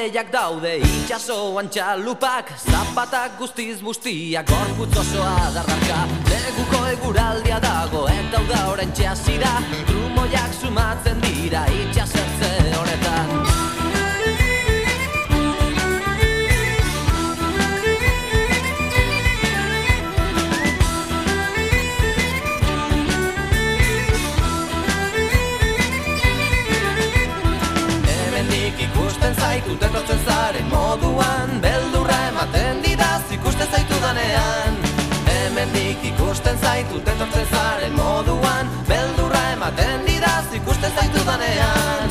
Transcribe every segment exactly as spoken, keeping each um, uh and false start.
hodeiak daude itxasoan txalupak, zapatak guztiz bustiak, gorputz osoa dardarka. Neguko eguraldia dago eta uda orentxe hasi da, trumoiak sumatzen dira itxasertze honetan. Ikusten zaitut etortzen zaren moduan, beldurra ematen didaz ikusten zaitu danean. Hemendik ikusten zaitut etortzen zaren moduan, beldurra ematen didaz ikusten zaitu danean.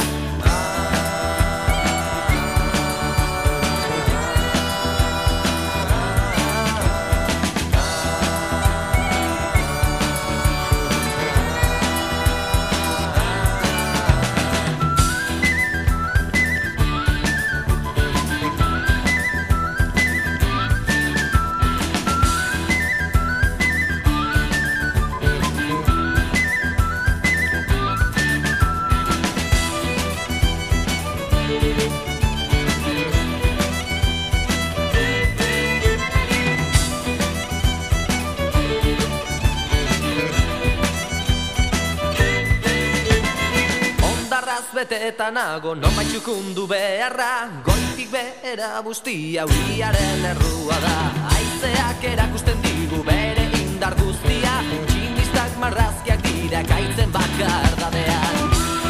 Eta nago nonbait txukundu beharra, goitik behera bustia uriaren errua da. Haizeak erakusten digu bere indar guztia, tximistak marrazkiak dira kaitzen bakardadean.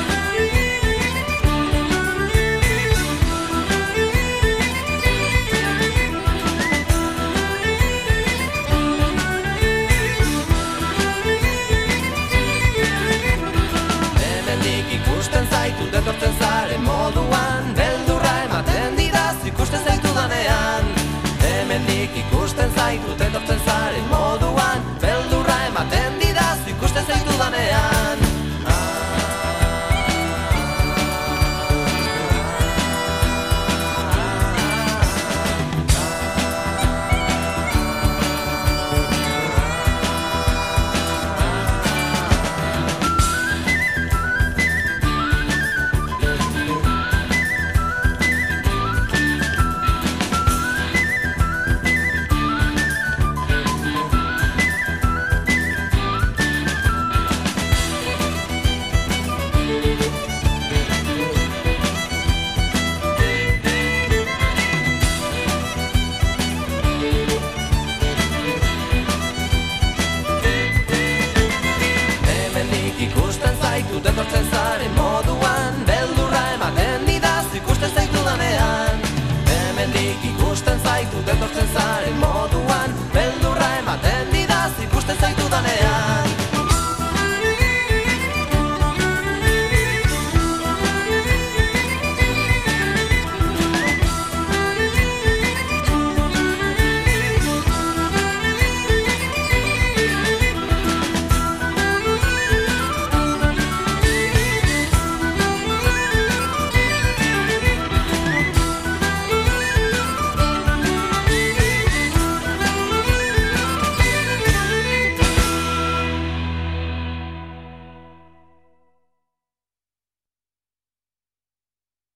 Ikusten zaitut etortzen zaren moduan, beldurra ematen didaz ikusten zaitu danean. Hemendik ikusten zaitut etortzen zaren moduan, beldurra ematen didaz ikusten zaitu danean. Ikusten zaitut etortzen zaren moduan,